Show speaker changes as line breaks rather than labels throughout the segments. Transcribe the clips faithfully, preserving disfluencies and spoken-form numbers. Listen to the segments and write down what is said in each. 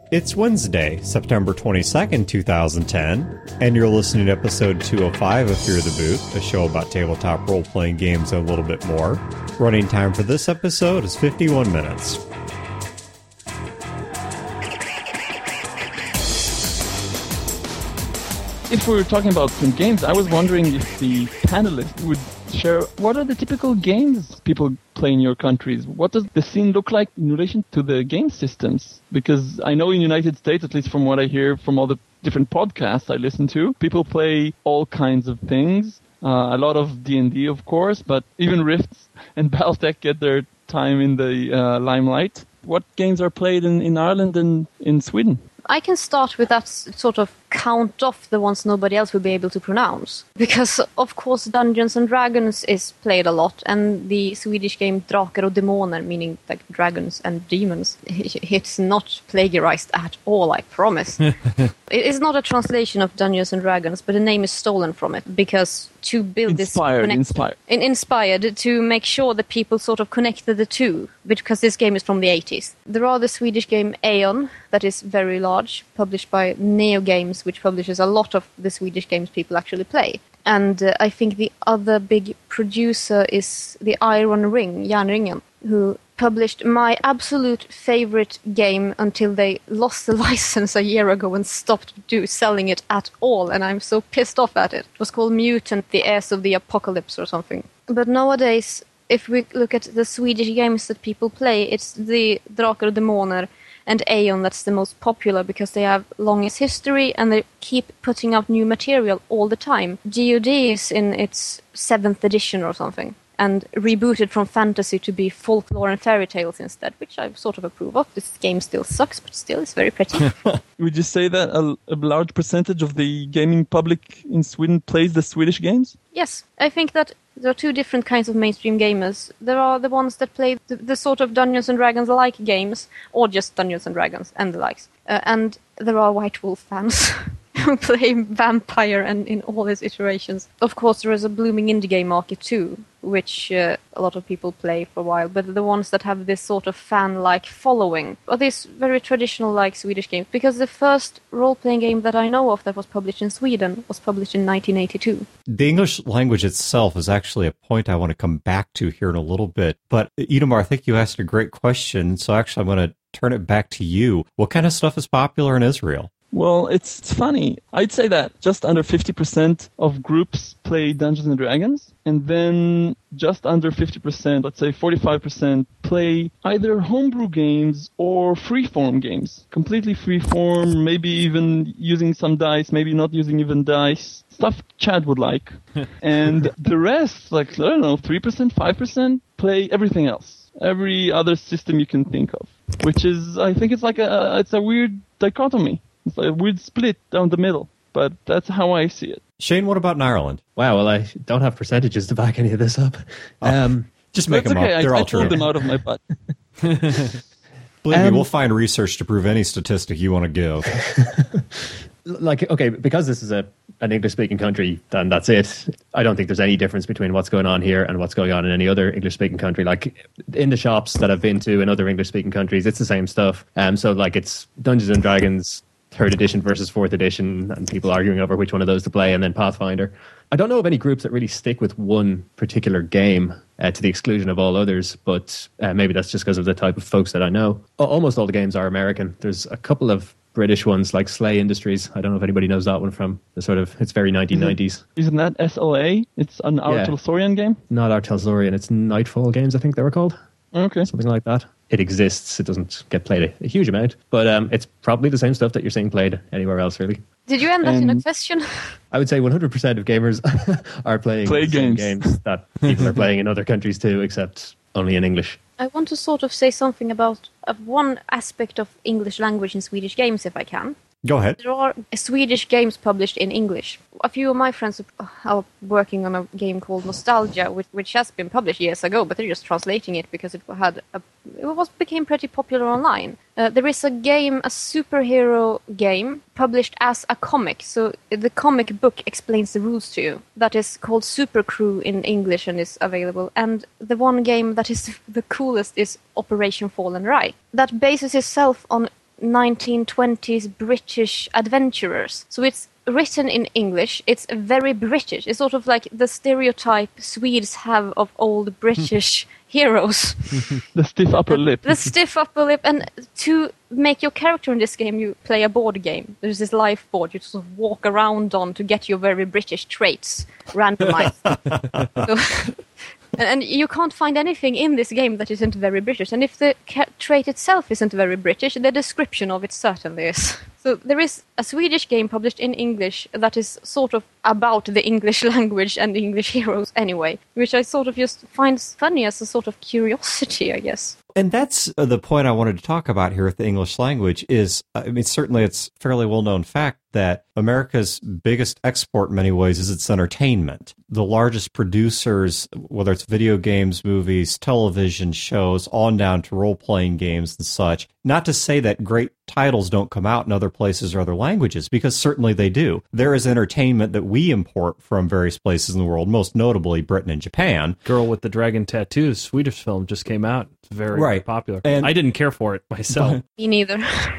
It's Wednesday, September twenty-second, twenty ten, and you're listening to episode two oh five of Fear the Boot, a show about tabletop role-playing games and a little bit more. Running time for this episode is fifty-one minutes.
If we were talking about some games, I was wondering if the panelists would share what are the typical games people play in your countries? What does the scene look like in relation to the game systems? Because I know in the United States, at least from what I hear from all the different podcasts I listen to, people play all kinds of things. Uh, a lot of D and D, of course, but even Rifts and Battletech get their time in the uh, limelight. What games are played in, in Ireland and in Sweden?
I can start with that sort of count off the ones nobody else will be able to pronounce. Because, of course, Dungeons and Dragons is played a lot, and the Swedish game Drakar och Demoner, meaning like dragons and demons, it's not plagiarized at all, I promise. It is not a translation of Dungeons and Dragons, but the name is stolen from it, because to build
inspired,
this...
Inspired,
in, Inspired, to make sure that people sort of connected the two, because this game is from the eighties. There are the Swedish game Aeon, that is very large, published by Neo Games, which publishes a lot of the Swedish games people actually play. And uh, I think the other big producer is the Iron Ring, Järnringen, who published my absolute favorite game until they lost the license a year ago and stopped do selling it at all, and I'm so pissed off at it. It was called Mutant, the Heirs of the Apocalypse or something. But nowadays, if we look at the Swedish games that people play, it's the Drakar och Demoner and Aeon that's the most popular because they have longest history and they keep putting out new material all the time. G O D is in its seventh edition or something and rebooted from fantasy to be folklore and fairy tales instead, which I sort of approve of. This game still sucks, but still it's very pretty.
Would you say that a, a large percentage of the gaming public in Sweden plays the Swedish games?
Yes, I think that there are two different kinds of mainstream gamers. There are the ones that play the, the sort of Dungeons and Dragons-like games, or just Dungeons and Dragons and the likes. Uh, and there are White Wolf fans who play Vampire and in all its iterations. Of course, there is a blooming indie game market too, which uh, a lot of people play for a while. But the ones that have this sort of fan-like following are these very traditional, like Swedish games. Because the first role-playing game that I know of that was published in Sweden was published in nineteen eighty-two.
The English language itself is actually a point I want to come back to here in a little bit. But Idemar, I think you asked a great question, so actually I'm going to turn it back to you. What kind of stuff is popular in Israel?
Well, it's, it's funny. I'd say that just under fifty percent of groups play Dungeons and Dragons, and then just under fifty percent, let's say forty-five percent, play either homebrew games or freeform games. Completely freeform, maybe even using some dice, maybe not using even dice. Stuff Chad would like. And the rest, like, I don't know, three percent, five percent, play everything else. Every other system you can think of. Which is, I think it's like a, it's a weird dichotomy. It's like a weird split down the middle, but that's how I see it.
Shane, what about in Ireland?
Wow, well, I don't have percentages to back any of this up. Um,
oh, just make them
okay.
up. They're
I,
all
I
true.
pulled them out of my butt.
Believe
um,
me, we'll find research to prove any statistic you want to give.
Like, okay, because this is a an English-speaking country, then that's it. I don't think there's any difference between what's going on here and what's going on in any other English-speaking country. Like, in the shops that I've been to in other English-speaking countries, it's the same stuff. Um, so, like, it's Dungeons and Dragons third edition versus fourth edition, and people arguing over which one of those to play, and then Pathfinder. I don't know of any groups that really stick with one particular game uh, to the exclusion of all others, but uh, maybe that's just because of the type of folks that I know. O- almost all the games are American. There's a couple of British ones like Slay Industries. I don't know if anybody knows that one from the sort of, it's very nineteen nineties.
Isn't that S L A? It's an
Yeah.
Artelzorian game?
Not Artelzorian, it's Nightfall Games, I think they were called.
Okay.
Something like that. It exists. It doesn't get played a, a huge amount, but um, it's probably the same stuff that you're seeing played anywhere else, really.
Did you end that
Um,
in a question?
I would say one hundred percent of gamers are playing
Play
the same
games.
games that people are playing in other countries too, except only in English.
I want to sort of say something about uh, one aspect of English language in Swedish games, if I can.
Go ahead.
There are Swedish games published in English. A few of my friends are working on a game called Nostalgia, which, which has been published years ago, but they're just translating it because it had a, it was became pretty popular online. Uh, there is a game, a superhero game, published as a comic. So the comic book explains the rules to you. That is called Super Crew in English and is available. And the one game that is the coolest is Operation Fall and Rye. That bases itself on nineteen twenties British adventurers. So it's written in English. It's very British. It's sort of like the stereotype Swedes have of old British heroes.
The stiff upper lip.
The stiff upper lip. And to make your character in this game, you play a board game. There's this life board you sort of walk around on to get your very British traits randomized. so, and you can't find anything in this game that isn't very British. And if the ca- trait itself isn't very British, the description of it certainly is. So there is a Swedish game published in English that is sort of about the English language and the English heroes anyway, which I sort of just find funny as a sort of curiosity, I guess.
And that's the point I wanted to talk about here with the English language is, I mean, certainly it's a fairly well-known fact that America's biggest export in many ways is its entertainment. The largest producers, whether it's video games, movies, television shows, on down to role-playing games and such, not to say that great titles don't come out in other places or other languages, because certainly they do. There is entertainment that we import from various places in the world, most notably Britain and Japan.
Girl with the Dragon Tattoos, Swedish film, just came out. It's very,
right.
very popular.
And
I didn't care for it myself.
Me neither.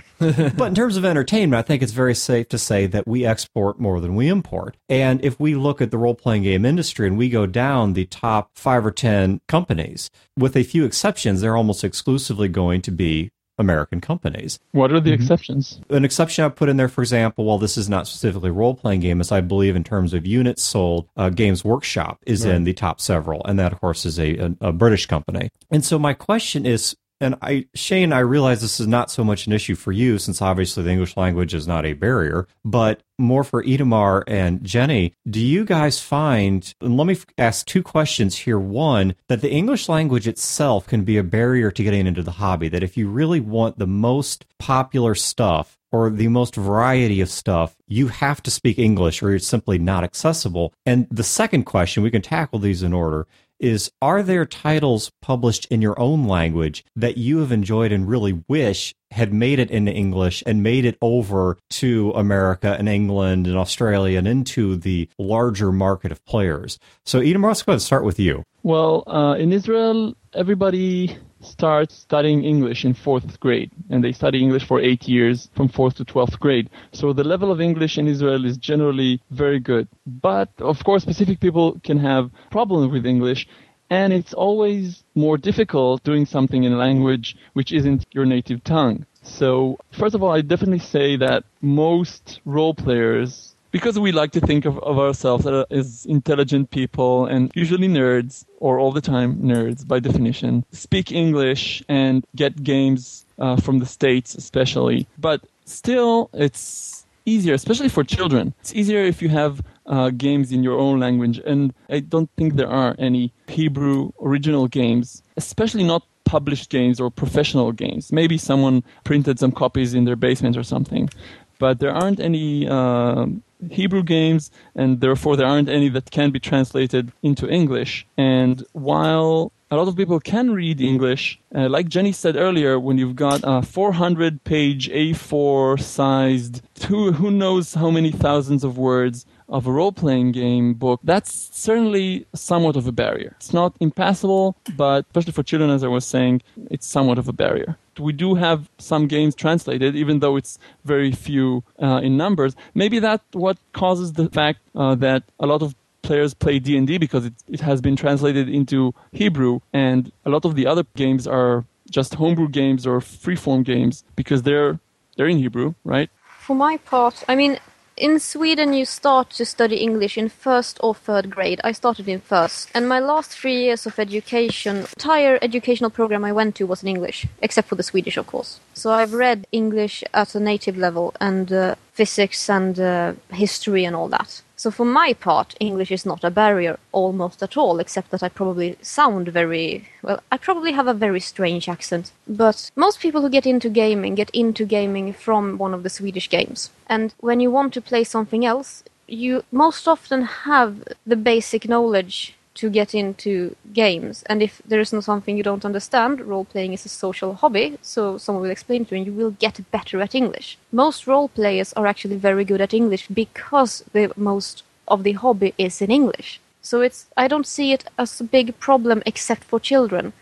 But in terms of entertainment, I think it's very safe to say that we export more than we import. And if we look at the role-playing game industry and we go down the top five or ten companies, with a few exceptions, they're almost exclusively going to be American companies.
What are the
mm-hmm.
exceptions?
An exception I put in there, for example, while this is not specifically a role-playing game, is I believe in terms of units sold, uh, Games Workshop is right. in the top several, and that, of course, is a, a, a British company. And so my question is, and I, Shane, I realize this is not so much an issue for you, since obviously the English language is not a barrier, but more for Itamar and Jenny. Do you guys find, and let me ask two questions here. One, that the English language itself can be a barrier to getting into the hobby, that if you really want the most popular stuff or the most variety of stuff, you have to speak English or it's simply not accessible. And the second question, we can tackle these in order, is are there titles published in your own language that you have enjoyed and really wish had made it into English and made it over to America and England and Australia and into the larger market of players? So, Itamar, let's go ahead and start with you.
Well, uh, in Israel, everybody starts studying English in fourth grade, and they study English for eight years from fourth to twelfth grade. So the level of English in Israel is generally very good. But, of course, specific people can have problems with English, and it's always more difficult doing something in a language which isn't your native tongue. So, first of all, I definitely say that most role players, because we like to think of, of ourselves as intelligent people and usually nerds, or all the time nerds by definition, speak English and get games uh, from the States especially. But still, it's easier, especially for children. It's easier if you have uh, games in your own language. And I don't think there are any Hebrew original games, especially not published games or professional games. Maybe someone printed some copies in their basement or something. But there aren't any uh, Hebrew games, and therefore there aren't any that can be translated into English. And while a lot of people can read English, uh, like Jenny said earlier, when you've got a four hundred page A four sized, who, who knows how many thousands of words of a role-playing game book, that's certainly somewhat of a barrier. It's not impassable, but especially for children, as I was saying, it's somewhat of a barrier. We do have some games translated, even though it's very few uh, in numbers. Maybe that's what causes the fact uh, that a lot of players play D and D, because it, it has been translated into Hebrew, and a lot of the other games are just homebrew games or freeform games because they're they're in Hebrew, right?
For my part, I mean, in Sweden, you start to study English in first or third grade. I started in first. And my last three years of education, entire educational program I went to was in English, except for the Swedish, of course. So I've read English at a native level, and uh, physics and uh, history and all that. So for my part, English is not a barrier almost at all, except that I probably sound very, well, I probably have a very strange accent. But most people who get into gaming get into gaming from one of the Swedish games. And when you want to play something else, you most often have the basic knowledge to get into games. And if there is not something you don't understand, role-playing is a social hobby, so someone will explain to you and you will get better at English. Most role players are actually very good at English because the most of the hobby is in English. So it's I don't see it as a big problem except for children.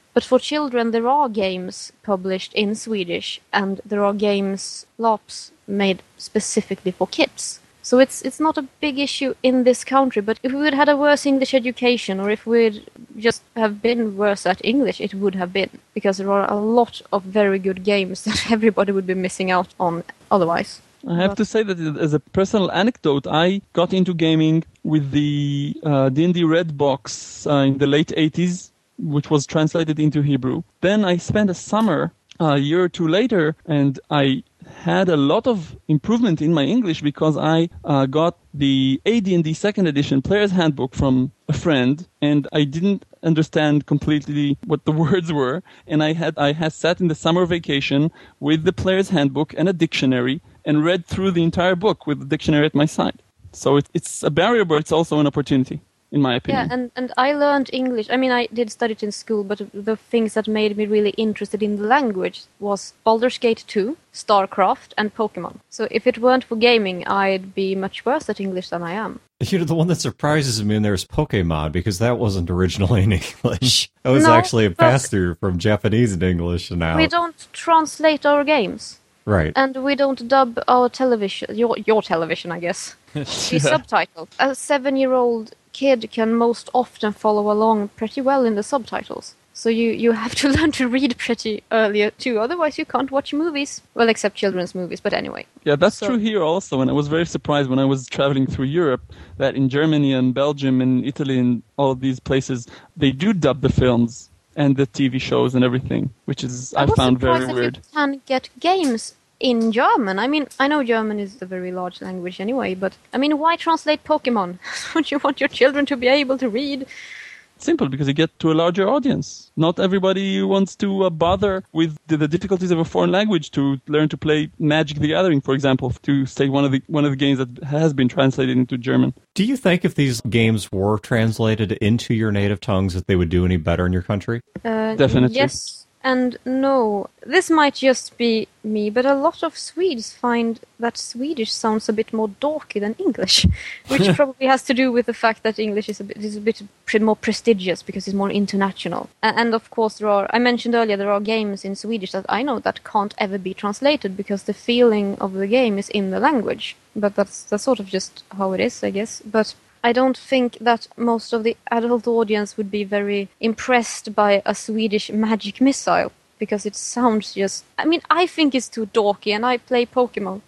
But for children, there are games published in Swedish, and there are games, L A Ps, made specifically for kids. So it's it's not a big issue in this country, but if we would had a worse English education, or if we'd just have been worse at English, it would have been, because there are a lot of very good games that everybody would be missing out on otherwise.
I have to say that as a personal anecdote, I got into gaming with the uh, D and D Red Box uh, in the late eighties, which was translated into Hebrew. Then I spent a summer uh, a year or two later, and I had a lot of improvement in my English because I uh, got the A D and D second edition player's handbook from a friend, and I didn't understand completely what the words were, and I had I had sat in the summer vacation with the player's handbook and a dictionary and read through the entire book with the dictionary at my side. So it, it's a barrier, but it's also an opportunity, in my opinion.
Yeah, and, and I learned English. I mean, I did study it in school, but the things that made me really interested in the language was Baldur's Gate two, StarCraft, and Pokemon. So if it weren't for gaming, I'd be much worse at English than I am.
You know, the one that surprises me in there is Pokemon, because that wasn't originally in English. It was
No,
actually a
but-
pass-through from Japanese into English now.
We don't translate our games.
Right.
And we don't dub our television, your your television, I guess. We subtitle. A seven-year-old kid can most often follow along pretty well in the subtitles. So you, you have to learn to read pretty early too, otherwise you can't watch movies. Well, except children's movies, but anyway.
Yeah, that's
So-
true here also, and I was very surprised when I was traveling through Europe that in Germany and Belgium and Italy and all of these places, they do dub the films and the T V shows and everything, which is I,
was
found very
surprised that
weird.
you can get games in German. I mean, I know German is a very large language anyway, but I mean, why translate Pokemon? Don't you want your children to be able to read?
Simple, because you get to a larger audience. Not everybody wants to uh, bother with the, the difficulties of a foreign language to learn to play Magic the Gathering, for example, to say one of the one of the games that has been translated into German.
Do you think if these games were translated into your native tongues that they would do any better in your country?
Uh,
Definitely.
Yes and no. This might just be me, but a lot of Swedes find that Swedish sounds a bit more dorky than English, which probably has to do with the fact that English is a bit, is a bit pre- more prestigious because it's more international. And, and of course, there are. I mentioned earlier there are games in Swedish that I know that can't ever be translated because the feeling of the game is in the language. But that's that's sort of just how it is, I guess. But I don't think that most of the adult audience would be very impressed by a Swedish magic missile, because it sounds just... I mean, I think it's too dorky, and I play Pokemon.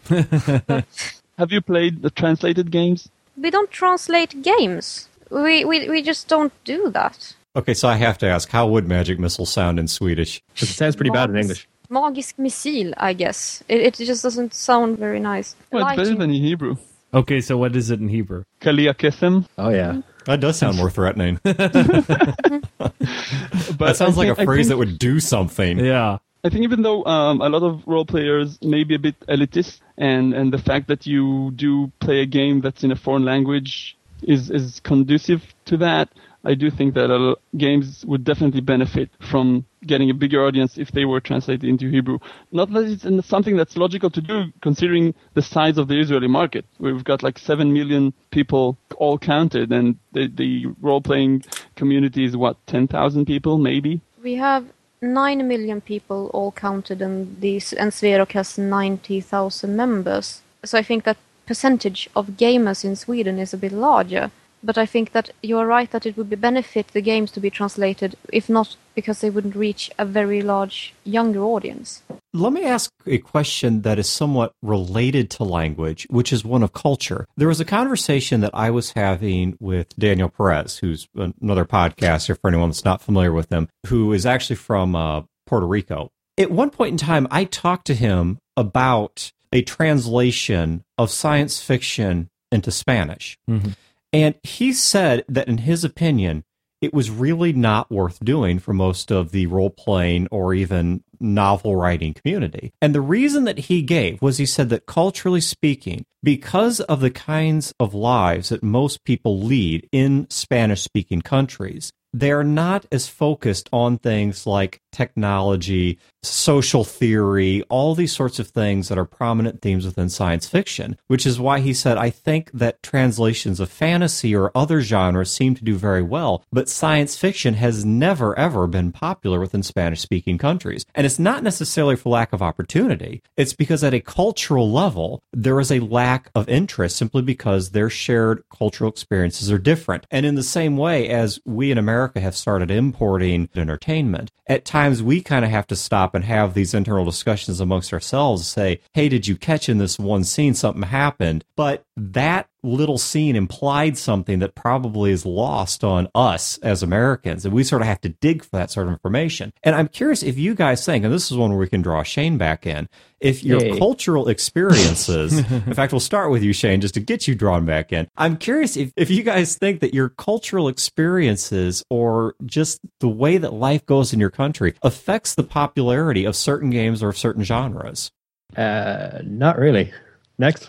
Have you played the translated games?
We don't translate games. We, we, we just don't do that.
Okay, so I have to ask, how would Magic Missile sound in Swedish?
'Cause it sounds pretty bad in English.
Magisk missil, I guess. It, it just doesn't sound very nice.
Well, it's better
Lightning-
than in Hebrew.
Okay, so what is it in Hebrew?
Kalia Kesem.
Oh, yeah.
That does sound more threatening.
But
That sounds
I
like
think-
a
I
phrase
think-
that would do something.
Yeah.
I think even though um, a lot of role players may be a bit elitist, and, and the fact that you do play a game that's in a foreign language is, is conducive to that, I do think that uh, games would definitely benefit from getting a bigger audience if they were translated into Hebrew. Not that it's something that's logical to do, considering the size of the Israeli market. We've got like seven million people all counted, and the, the role-playing community is, what, ten thousand people, maybe?
We have nine million people all counted, and these and Sverok has ninety thousand members. So I think that percentage of gamers in Sweden is a bit larger. But I think that you are right that it would be benefit the games to be translated, if not because they wouldn't reach a very large younger audience.
Let me ask a question that is somewhat related to language, which is one of culture. There was a conversation that I was having with Daniel Perez, who's another podcaster for anyone that's not familiar with him, who is actually from uh, Puerto Rico. At one point in time, I talked to him about a translation of science fiction into Spanish. Mm-hmm. And he said that, in his opinion, it was really not worth doing for most of the role-playing or even novel-writing community. And the reason that he gave was he said that, culturally speaking, because of the kinds of lives that most people lead in Spanish-speaking countries, they're not as focused on things like technology, social theory, all these sorts of things that are prominent themes within science fiction, which is why he said, I think that translations of fantasy or other genres seem to do very well, but science fiction has never, ever been popular within Spanish-speaking countries. And it's not necessarily for lack of opportunity. It's because at a cultural level, there is a lack of interest simply because their shared cultural experiences are different. And in the same way as we in America have started importing entertainment, at times we kind of have to stop and have these internal discussions amongst ourselves and say, hey, did you catch in this one scene something happened? But that little scene implied something that probably is lost on us as Americans, and we sort of have to dig for that sort of information. And I'm curious if you guys think, and this is one where we can draw Shane back in, if your
Yay.
cultural experiences, in fact, we'll start with you, Shane, just to get you drawn back in. I'm curious if, if you guys think that your cultural experiences or just the way that life goes in your country affects the popularity of certain games or of certain genres.
Uh, not really. Next.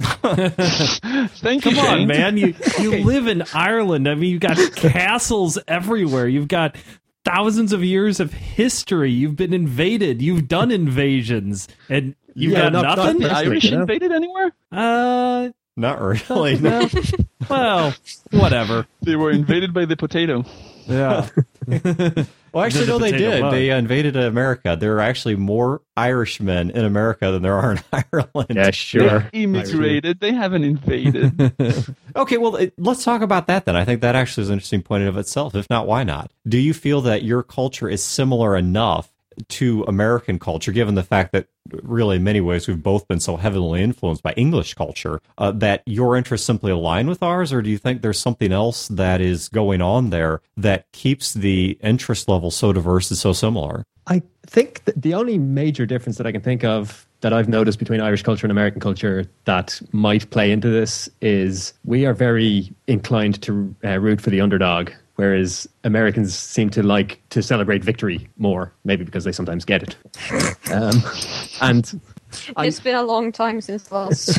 Thank you,
Come on,
Shane.
man. You you live in Ireland. I mean, you've got castles everywhere. You've got thousands of years of history. You've been invaded. You've done invasions. And you've
Yeah,
got
not- not
nothing?
The
personally,
Irish
you know?
invaded anywhere?
Uh,
Not really.
no. Well, whatever.
They were invaded by the potato.
Yeah.
Well, actually,
The
no, they
potato
did.
bug.
They uh, invaded America. There are actually more Irishmen in America than there are in Ireland.
Yeah, sure.
They immigrated. They haven't invaded.
Okay, well, it, let's talk about that then. I think that actually is an interesting point in of itself. If not, why not? Do you feel that your culture is similar enough to American culture, given the fact that really in many ways we've both been so heavily influenced by English culture, uh, that your interests simply align with ours, or do you think there's something else that is going on there that keeps the interest level so diverse and so similar?
I think that the only major difference that I can think of that I've noticed between Irish culture and American culture that might play into this is we are very inclined to uh, root for the underdog, whereas Americans seem to like to celebrate victory more, maybe because they sometimes get it. Um, and I,
It's been a long time since last.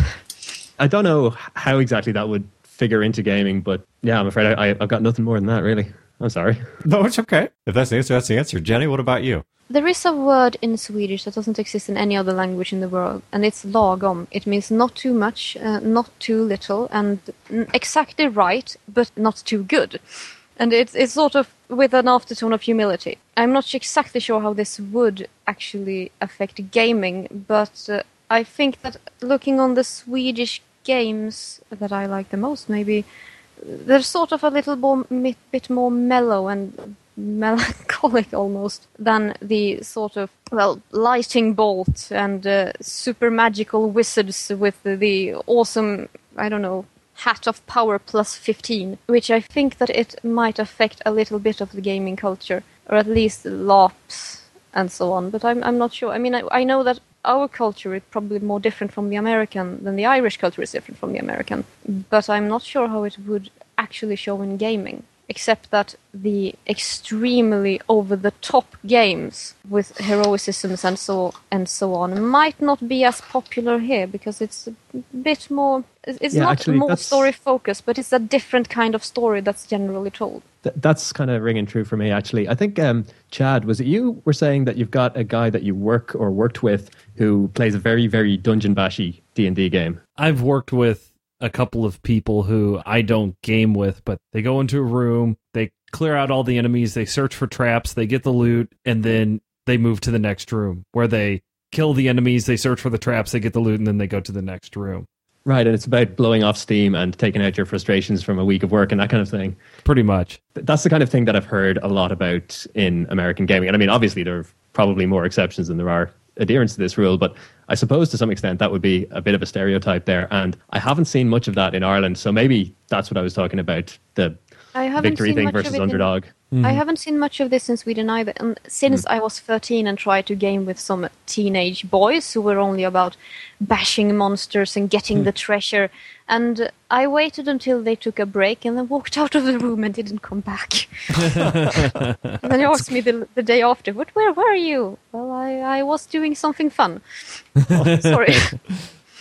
I don't know how exactly that would figure into gaming, but yeah, I'm afraid I, I've got nothing more than that, really. I'm sorry.
No, it's okay. If that's the answer, that's the answer. Jenny, what about you?
There is a word in Swedish that doesn't exist in any other language in the world, and it's lagom. It means not too much, uh, not too little, and n- exactly right, but not too good. And it's it's sort of with an aftertone of humility. I'm not exactly sure how this would actually affect gaming, but uh, I think that looking on the Swedish games that I like the most, maybe they're sort of a little more, bit more mellow and melancholic almost than the sort of, well, lightning bolt and uh, super magical wizards with the, the awesome, I don't know, hat of power plus fifteen, which I think that it might affect a little bit of the gaming culture, or at least LARPs and so on, but I'm I'm not sure. I mean, I, I know that our culture is probably more different from the American than the Irish culture is different from the American, but I'm not sure how it would actually show in gaming, except that the extremely over-the-top games with heroicisms and so and so on might not be as popular here because it's a bit more. It's
Yeah,
not
actually,
more
that's-
story-focused, but it's a different kind of story that's generally told.
Th- that's kind of ringing true for me, actually. I think, um, Chad, was it you were saying that you've got a guy that you work or worked with who plays a very, very dungeon bashy D and D game?
I've worked with a couple of people who I don't game with, but they go into a room, they clear out all the enemies, they search for traps, they get the loot, and then they move to the next room where they kill the enemies, they search for the traps, they get the loot, and then they go to the next room.
Right, and it's about blowing off steam and taking out your frustrations from a week of work and that kind of thing.
Pretty much.
Th- That's the kind of thing that I've heard a lot about in American gaming. And I mean, obviously, there are probably more exceptions than there are adherence to this rule, but I suppose to some extent that would be a bit of a stereotype there. And I haven't seen much of that in Ireland, so maybe that's what I was talking about, the
I haven't
victory
seen
thing
much of
versus
it in-
underdog.
I haven't seen much of this in Sweden either. And since I was thirteen and tried to game with some teenage boys who were only about bashing monsters and getting the treasure, and I waited until they took a break and then walked out of the room and didn't come back. And then they asked me the, the day after, "What? Where were you?" Well, I, I was doing something fun. Sorry.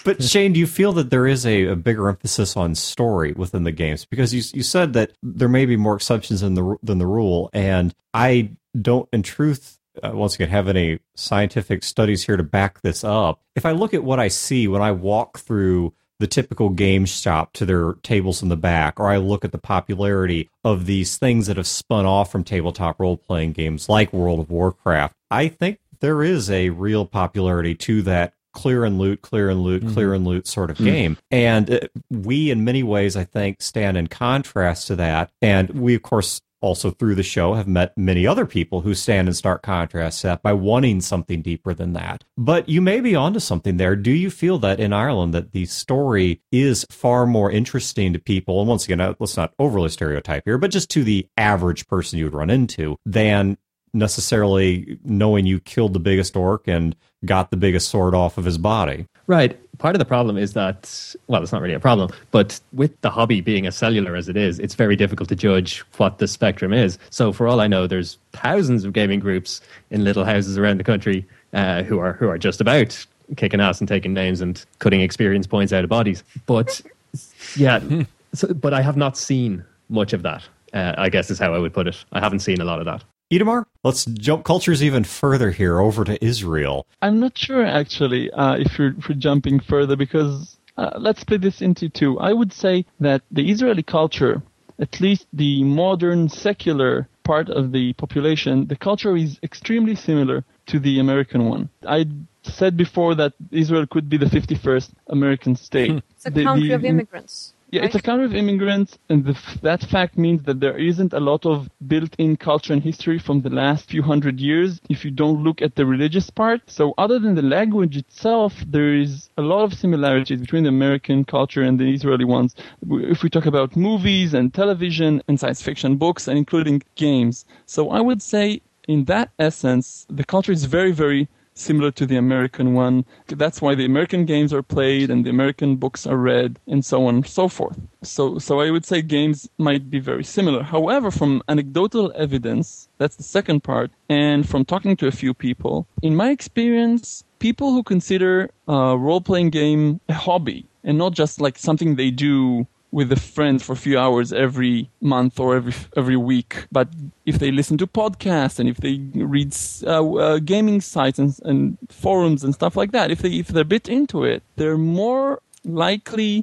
But Shane, do you feel that there is a, a bigger emphasis on story within the games? Because you you said that there may be more exceptions than the than the rule, and I don't, in truth, uh, once again, have any scientific studies here to back this up. If I look at what I see when I walk through the typical game shop to their tables in the back, or I look at the popularity of these things that have spun off from tabletop role-playing games like World of Warcraft, I think there is a real popularity to that clear and loot, clear and loot, mm-hmm. clear and loot sort of mm-hmm. game. And uh, we, in many ways, I think, stand in contrast to that. And we, of course, also through the show have met many other people who stand in stark contrast to that by wanting something deeper than that. But you may be onto something there. Do you feel that in Ireland that the story is far more interesting to people, and once again, let's not overly stereotype here, but just to the average person you would run into, than necessarily knowing you killed the biggest orc and got the biggest sword off of his body?
Right. Part of the problem is that, well, it's not really a problem, but with the hobby being as cellular as it is, it's very difficult to judge what the spectrum is. So for all I know, there's thousands of gaming groups in little houses around the country uh, who are who are just about kicking ass and taking names and cutting experience points out of bodies. But yeah, so, but I have not seen much of that, uh, I guess is how I would put it. I haven't seen a lot of that.
Itamar, let's jump cultures even further here over to Israel.
I'm not sure, actually, uh, if, you're, if you're jumping further, because uh, let's split this into two. I would say that the Israeli culture, at least the modern secular part of the population, the culture is extremely similar to the American one. I said before that Israel could be the fifty-first American state.
It's a
the,
country
the,
of immigrants.
Yeah,
right?
It's a country of immigrants, and the, that fact means that there isn't a lot of built-in culture and history from the last few hundred years if you don't look at the religious part. So other than the language itself, there is a lot of similarities between the American culture and the Israeli ones. If we talk about movies and television and science fiction books, and including games. So I would say, in that essence, the culture is very, very similar to the American one. That's why the American games are played and the American books are read and so on and so forth. So so I would say games might be very similar. However, from anecdotal evidence, that's the second part, and from talking to a few people, in my experience, people who consider a role-playing game a hobby and not just like something they do with a friend for a few hours every month or every every week. But if they listen to podcasts and if they read uh, uh, gaming sites and, and forums and stuff like that, if they if they're a bit into it, they're more likely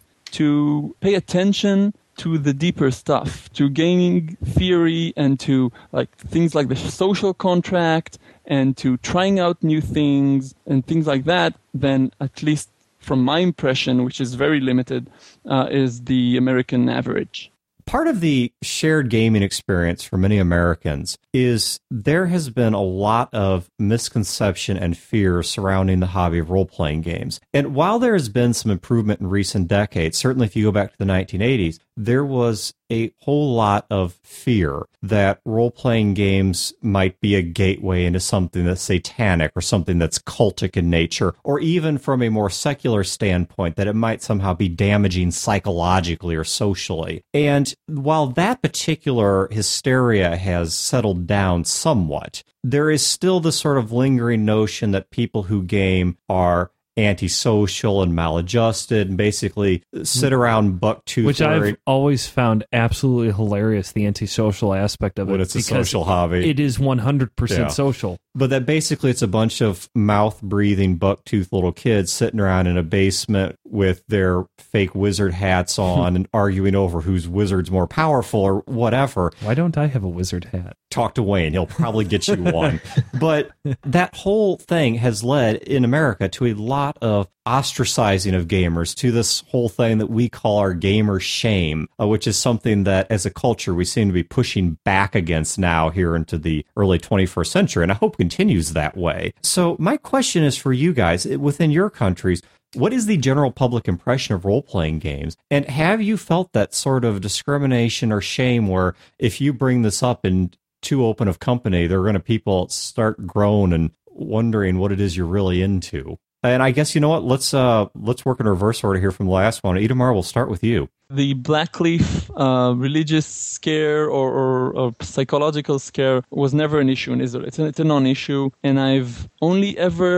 to pay attention to the deeper stuff, to gaming theory and to like things like the social contract and to trying out new things and things like that, than at least from my impression, which is very limited, uh, is the American average.
Part of the shared gaming experience for many Americans is there has been a lot of misconception and fear surrounding the hobby of role-playing games. And while there has been some improvement in recent decades, certainly if you go back to the nineteen eighties, there was a whole lot of fear that role-playing games might be a gateway into something that's satanic or something that's cultic in nature, or even from a more secular standpoint, that it might somehow be damaging psychologically or socially. And while that particular hysteria has settled down somewhat, there is still the sort of lingering notion that people who game are antisocial and maladjusted and basically sit around buck-tooth.
Which I've always found absolutely hilarious, the antisocial aspect of it.
When it's a social hobby.
It is one hundred percent
Yeah.
social.
But that basically it's a bunch of mouth-breathing, buck-tooth little kids sitting around in a basement with their fake wizard hats on and arguing over whose wizard's more powerful or whatever.
Why don't I have a wizard hat?
Talk to Wayne. He'll probably get you one. But that whole thing has led in America to a lot of ostracizing of gamers, to this whole thing that we call our gamer shame, uh, which is something that as a culture we seem to be pushing back against now here into the early twenty-first century, and I hope continues that way. So my question is for you guys, within your countries, what is the general public impression of role-playing games? And have you felt that sort of discrimination or shame where if you bring this up in too open of company, they're going to people start groan and wondering what it is you're really into? And I guess, you know what, let's uh, let's work in reverse order here from the last one. Itamar, we'll start with you.
The Blackleaf uh, religious scare or, or, or psychological scare was never an issue in Israel. It's a, it's a non-issue, and I've only ever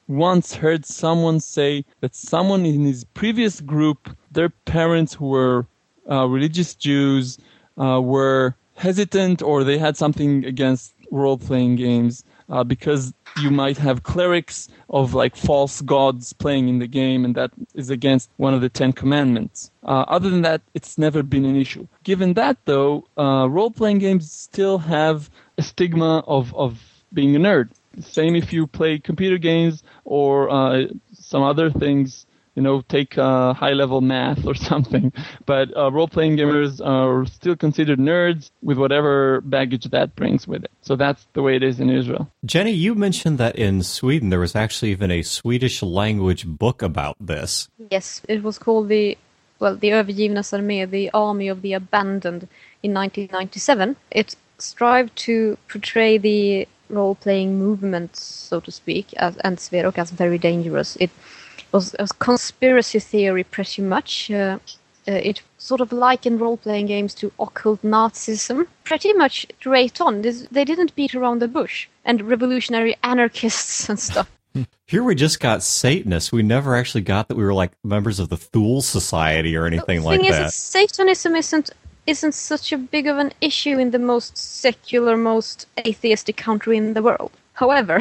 once heard someone say that someone in his previous group, their parents who were uh, religious Jews, uh, were hesitant or they had something against role-playing games uh, because you might have clerics of like false gods playing in the game, and that is against one of the Ten Commandments. Uh, other than that, it's never been an issue. Given that, though, uh, role-playing games still have a stigma of, of being a nerd. Same if you play computer games or uh, some other things, you know, take uh, high-level math or something. But uh, role-playing gamers are still considered nerds with whatever baggage that brings with it. So that's the way it is in Israel.
Jenny, you mentioned that in Sweden there was actually even a Swedish language book about this.
Yes, it was called the, well, the Övergivnas armé, the Army of the Abandoned, in nineteen ninety-seven. It strived to portray the role-playing movement, so to speak, as, and Sverok as very dangerous. It was a conspiracy theory pretty much. Uh, uh, it sort of likened role-playing games to occult Nazism. Pretty much straight on. This, they didn't beat around the bush. And revolutionary anarchists and stuff.
Here we just got Satanists. We never actually got that we were like members of the Thule Society or anything
the
like
thing
that.
Is, Satanism isn't isn't such a big of an issue in the most secular, most atheistic country in the world. However,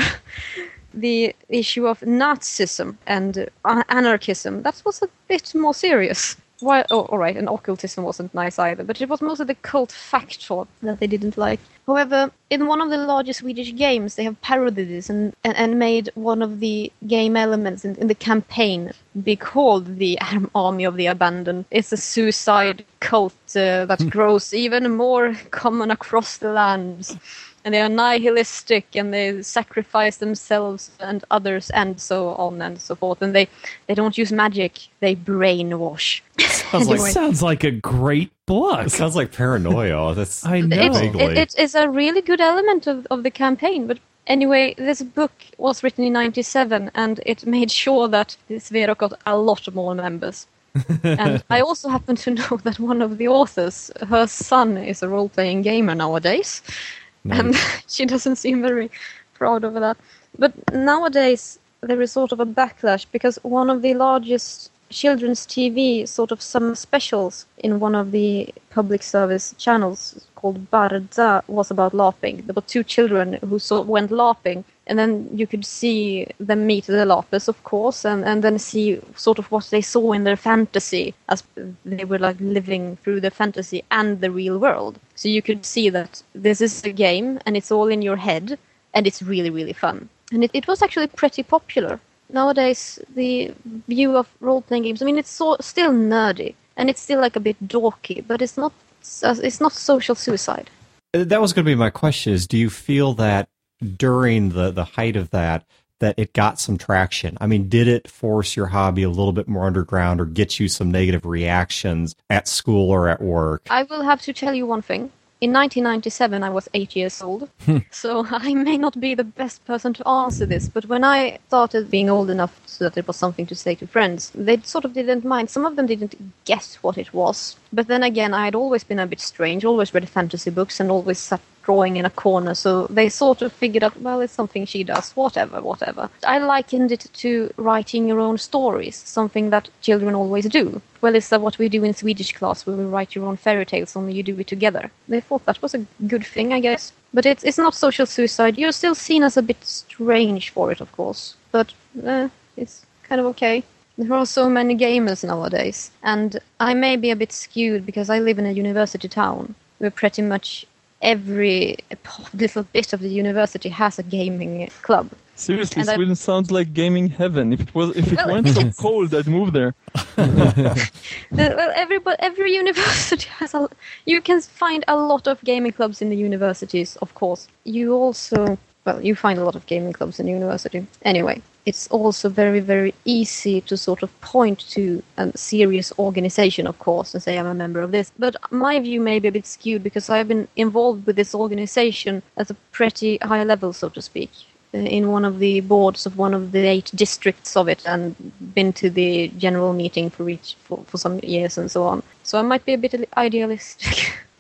the issue of Nazism and uh, anarchism, that was a bit more serious. Well, oh, all right, and occultism wasn't nice either, but it was mostly the cult factor that they didn't like. However, in one of the largest Swedish games, they have parodied this and, and, and made one of the game elements in, in the campaign be called the Army of the Abandoned. It's a suicide cult uh, that grows even more common across the lands. And they are nihilistic, and they sacrifice themselves and others, and so on and so forth. And they, they don't use magic; they brainwash.
Sounds like,
Anyway.
Sounds like a great book.
it sounds like paranoia. That's
I know.
It's,
vaguely.
it, it is a really good element of, of the campaign. But anyway, this book was written in ninety-seven, and it made sure that Sverok got a lot more members. And I also happen to know that one of the authors, her son, is a role-playing gamer nowadays.
Nice.
And she doesn't seem very proud of that. But nowadays, there is sort of a backlash because one of the largest children's T V sort of summer specials in one of the public service channels called Barda was about LARPing. There were two children who sort of went LARPing, and then you could see them meet the LARPers, of course, and, and then see sort of what they saw in their fantasy as they were like living through the fantasy and the real world. So you could see that this is a game and it's all in your head and it's really, really fun. And it, it was actually pretty popular. Nowadays, the view of role-playing games, I mean, it's so, still nerdy and it's still like a bit dorky, but it's not it's not social suicide.
That was going to be my question, is do you feel that during the, the height of that, that it got some traction? I mean, did it force your hobby a little bit more underground or get you some negative reactions at school or at work?
I will have to tell you one thing. In nineteen ninety-seven, I was eight years old, so I may not be the best person to answer this, but when I started being old enough so that it was something to say to friends, they sort of didn't mind. Some of them didn't guess what it was. But then again, I had always been a bit strange, always read fantasy books and always sat drawing in a corner, so they sort of figured out, well, it's something she does, whatever, whatever. I likened it to writing your own stories, something that children always do. Well, it's uh, what we do in Swedish class, where we write your own fairy tales, only you do it together. They thought that was a good thing, I guess. But it's, it's not social suicide. You're still seen as a bit strange for it, of course. But eh, it's kind of okay. There are so many gamers nowadays. And I may be a bit skewed because I live in a university town where pretty much every little bit of the university has a gaming club.
Seriously,
And I-
Sweden sounds like gaming heaven. If it was, if it
Well,
weren't so
it's-
cold, I'd move there.
The, well, every but every university has a. You can find a lot of gaming clubs in the universities, of course. You also, well, you find a lot of gaming clubs in the university. Anyway, it's also very, very easy to sort of point to a serious organization, of course, and say I'm a member of this. But my view may be a bit skewed because I've been involved with this organization at a pretty high level, so to speak, in one of the boards of one of the eight districts of it, and been to the general meeting for each for, for some years and so on. So I might be a bit idealistic.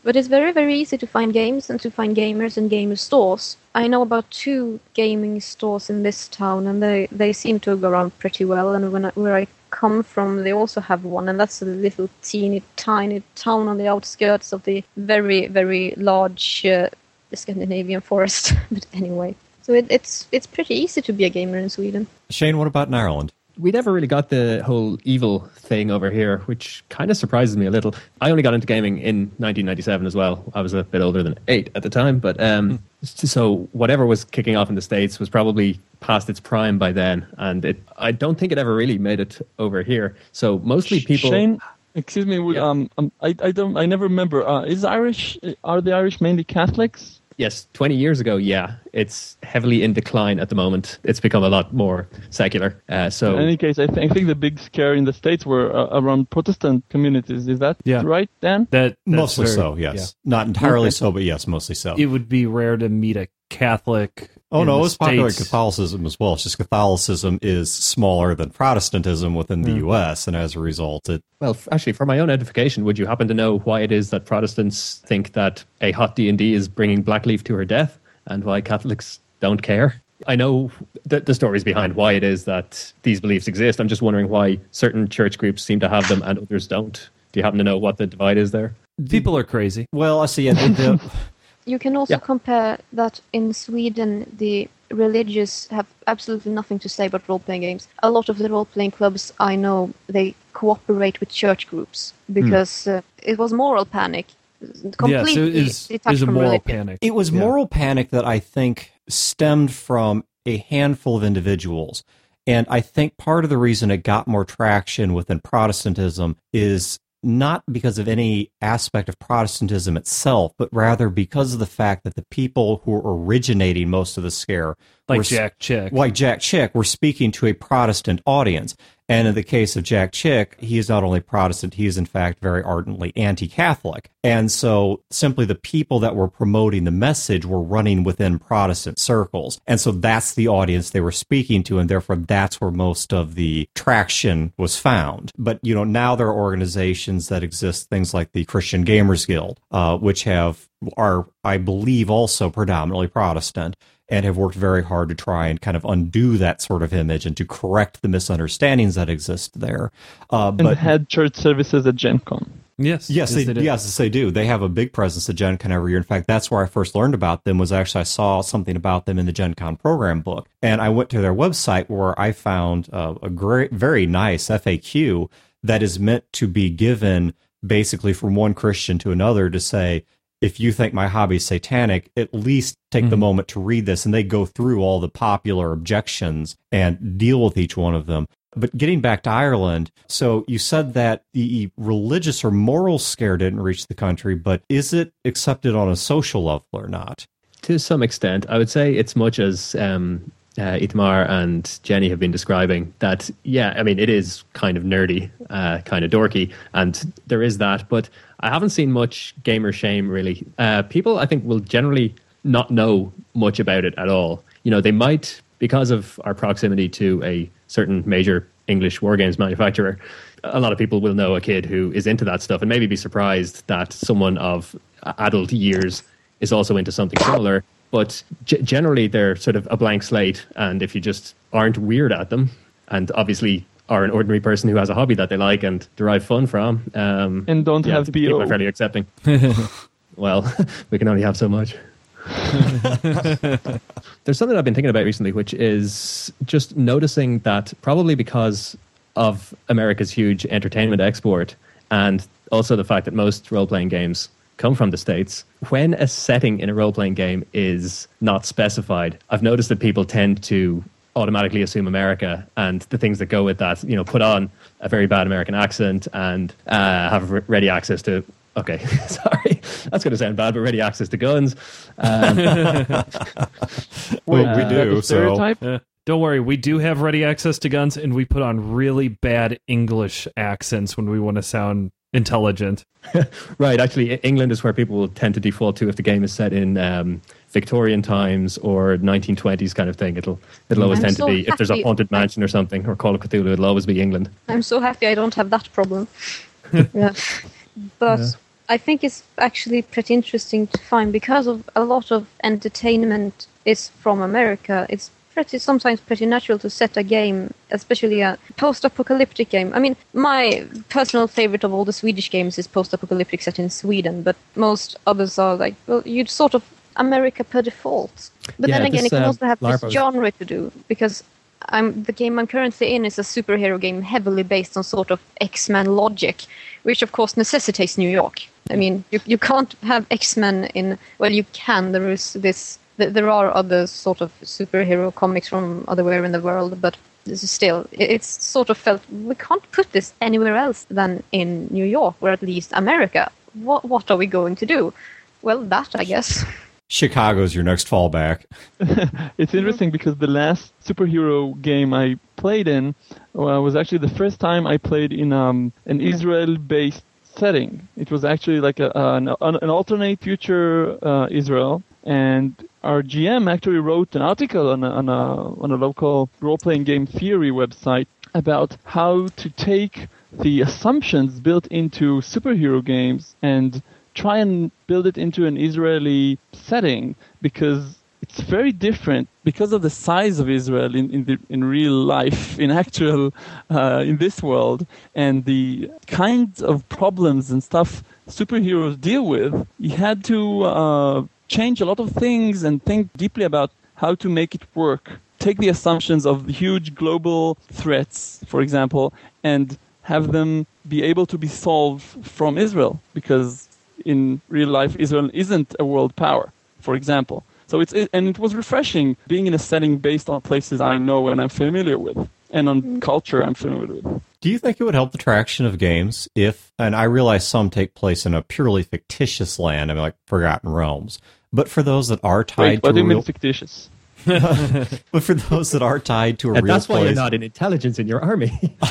But it's very, very easy to find games and to find gamers and gamer stores. I know about two gaming stores in this town, and they, they seem to go around pretty well. And when I, where I come from, they also have one, and that's a little teeny tiny town on the outskirts of the very, very large uh, Scandinavian forest. But anyway, so it, it's it's pretty easy to be a gamer in Sweden.
Shane, what about in Ireland?
We never really got the whole evil thing over here, which kind of surprises me a little. I only got into gaming in nineteen ninety-seven as well. I was a bit older than eight at the time, but um, mm. so whatever was kicking off in the States was probably past its prime by then, and it I don't think it ever really made it over here. So mostly people.
Shane, excuse me,
Yeah.
um, um, I I don't I never remember. Uh, is Irish are the Irish mainly Catholics?
Yes, twenty years ago, yeah. It's heavily in decline at the moment. It's become a lot more secular. Uh, so,
In any case, I, th- I think the big scare in the States were uh, around Protestant communities. Is that
Yeah.
right, Dan?
That that's
Mostly
very-
so, yes. Not entirely
Okay.
so, but yes, mostly so.
yeah. It would be rare to meet a Catholic.
Oh,
in
no,
the
it was popular in
States.
Catholicism as well. It's just Catholicism is smaller than Protestantism within the U S, and as a result, it
well, f- actually, for my own edification, would you happen to know why it is that Protestants think that a hot D and D is bringing Blackleaf to her death, and why Catholics don't care? I know the, the stories behind why it is that these beliefs exist. I'm just wondering why certain church groups seem to have them and others don't. Do you happen to know what the divide is there?
People are crazy.
well, I see. Yeah, the, the,
You can also
Yeah.
compare that in Sweden, the religious have absolutely nothing to say about role-playing games. A lot of the role-playing clubs I know, they cooperate with church groups because uh, it was moral panic. Completely
yes, it is,
detached
is a
from
moral
religion.
panic.
It was
Yeah.
moral panic that I think stemmed from a handful of individuals. And I think part of the reason it got more traction within Protestantism is not because of any aspect of Protestantism itself, but rather because of the fact that the people who were originating most of the scare
like
were,
Jack Chick.
like Jack Chick, were speaking to a Protestant audience. And in the case of Jack Chick, he is not only Protestant, he is in fact very ardently anti-Catholic. And so simply the people that were promoting the message were running within Protestant circles. And so that's the audience they were speaking to, and therefore that's where most of the traction was found. But, you know, now there are organizations that exist, things like the Christian Gamers Guild, uh, which have are, I believe, also predominantly Protestant, and have worked very hard to try and kind of undo that sort of image and to correct the misunderstandings that exist there. Uh,
And
but
had church services at Gen Con.
Yes,
yes, they,
do.
yes, they do. They have a big presence at Gen Con every year. In fact, that's where I first learned about them. Was actually I saw something about them in the Gen Con program book, and I went to their website where I found uh, a great, very nice F A Q that is meant to be given basically from one Christian to another to say, if you think my hobby is satanic, at least take mm-hmm. the moment to read this. And they go through all the popular objections and deal with each one of them. But getting back to Ireland, so you said that the religious or moral scare didn't reach the country, but is it accepted on a social level or not?
To some extent, I would say it's much as um, uh, Itmar and Jenny have been describing that, yeah, I mean, it is kind of nerdy, uh, kind of dorky, and there is that, but I haven't seen much gamer shame, really. Uh, people, I think, will generally not know much about it at all. You know, they might, because of our proximity to a certain major English war games manufacturer, a lot of people will know a kid who is into that stuff and maybe be surprised that someone of adult years is also into something similar. But g- generally, they're sort of a blank slate. And if you just aren't weird at them, and obviously are an ordinary person who has a hobby that they like and derive fun from, um,
and don't
yeah,
have B O.
people are fairly accepting. Well, we can only have so much. There's something I've been thinking about recently, which is just noticing that probably because of America's huge entertainment export and also the fact that most role-playing games come from the States, when a setting in a role-playing game is not specified, I've noticed that people tend to automatically assume America and the things that go with that, you know, put on a very bad American accent and uh, have ready access to, okay, sorry, that's going to sound bad, but ready access to guns. Um,
well,
uh,
we do, so...
Uh, don't worry, we do have ready access to guns, and we put on really bad English accents when we want to sound intelligent.
Right, actually, England is where people will tend to default to if the game is set in um, Victorian times or nineteen twenties kind of thing. It'll it'll always
I'm
tend
so
to be, if there's a
happy.
haunted mansion or something, or Call of Cthulhu, it'll always be England.
I'm so happy I don't have that problem. Yeah. But
Yeah.
I think it's actually pretty interesting to find because of a lot of entertainment is from America. It's pretty sometimes pretty natural to set a game, especially a post-apocalyptic game. I mean, my personal favorite of all the Swedish games is post-apocalyptic set in Sweden, but most others are like, well, you'd sort of America per default. But
Yeah,
then again,
this,
it can
uh,
also have
LARP
this genre to do because I'm the game I'm currently in is a superhero game heavily based on sort of X-Men logic, which of course necessitates New York. I mean, you you can't have X-Men in. Well, you can. There is this. th- There are other sort of superhero comics from otherwhere in the world, but this is still. it- It's sort of felt we can't put this anywhere else than in New York, or at least America. What what are we going to do? Well, that I guess.
Chicago's your next fallback.
It's interesting because the last superhero game I played in uh, was actually the first time I played in um, an Israel-based setting. It was actually like a, an, an alternate future uh, Israel, and our G M actually wrote an article on a, on a, on a local role-playing game theory website about how to take the assumptions built into superhero games and try and build it into an Israeli setting, because it's very different because of the size of Israel in in, the, in real life, in actual, uh, in this world, and the kinds of problems and stuff superheroes deal with. You had to uh, change a lot of things and think deeply about how to make it work. Take the assumptions of huge global threats, for example, and have them be able to be solved from Israel, because in real life, Israel isn't a world power, for example. So it's it, and it was refreshing being in a setting based on places I know and I'm familiar with, and on culture I'm familiar with.
Do you think it would help the traction of games if, and I realize some take place in a purely fictitious land, I mean, like Forgotten Realms, but for those that are tied
Wait,
to
what do you
real,
mean fictitious?
but for those that are tied to a
And
real
that's why
place,
you're not in intelligence in your army.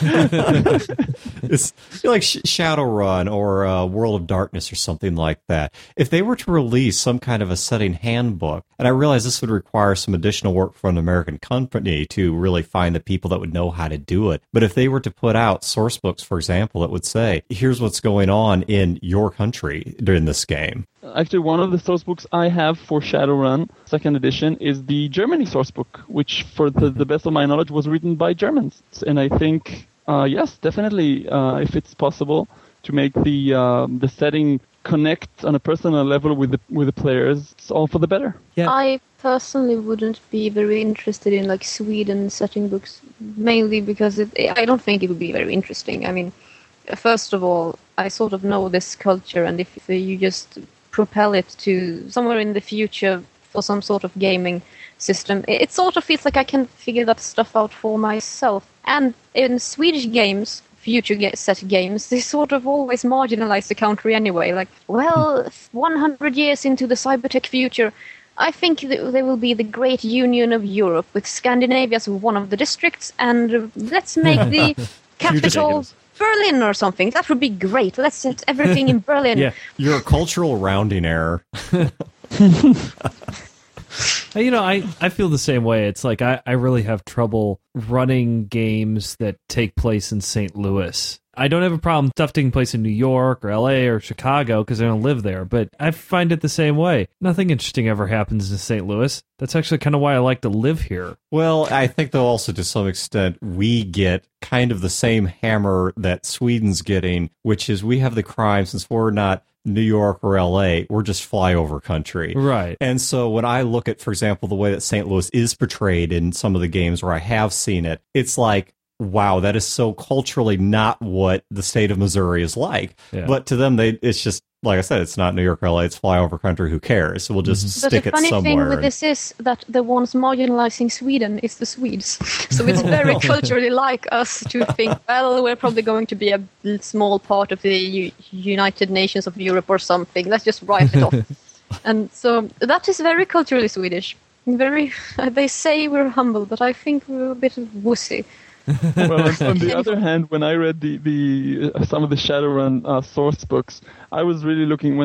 it's like Sh- Shadowrun or uh, World of Darkness or something like that. If they were to release some kind of a setting handbook, and I realize this would require some additional work from an American company to really find the people that would know how to do it. But if they were to put out source books, for example, that would say, here's what's going on in your country during this game.
Actually, one of the source books I have for Shadowrun, second edition, is the Germany source book, which, for the, the best of my knowledge, was written by Germans. And I think, uh, yes, definitely, uh, if it's possible to make the uh, the setting connect on a personal level with the with the players, it's all for the better.
Yeah.
I personally wouldn't be very interested in like Sweden setting books, mainly because it, I don't think it would be very interesting. I mean, first of all, I sort of know this culture, and if you just propel it to somewhere in the future for some sort of gaming system, it, it sort of feels like I can figure that stuff out for myself. And in Swedish games, future ga- set games, they sort of always marginalize the country anyway. Like, well, one hundred years into the cybertech future, I think th- there will be the great union of Europe with Scandinavia as one of the districts, and uh, let's make the capital Berlin or something. That would be great. Let's set everything in Berlin.
Yeah.
You're a cultural rounding error.
You know, I, I feel the same way. It's like I, I really have trouble running games that take place in Saint Louis. I don't have a problem stuff taking place in New York or L A or Chicago because I don't live there, but I find it the same way. Nothing interesting ever happens in Saint Louis. That's actually kind of why I like to live here.
Well, I think, though, also to some extent, we get kind of the same hammer that Sweden's getting, which is we have the crime, since we're not New York or L A, we're just flyover country.
Right.
And so when I look at, for example, the way that Saint Louis is portrayed in some of the games where I have seen it, it's like, wow, that is so culturally not what the state of Missouri is like.
Yeah.
But to them, they it's just, like I said, it's not New York or L A, it's flyover country, who cares? So we'll just
But
stick
the
it
funny
somewhere.
thing with this is that the ones marginalizing Sweden is the Swedes. So it's very culturally like us to think, well, we're probably going to be a small part of the U- United Nations of Europe or something. Let's just write it off. And so that is very culturally Swedish. Very, they say we're humble, but I think we're a bit wussy.
Well, on, on the other hand, when I read the, the uh, some of the Shadowrun uh, source books, I was really looking when they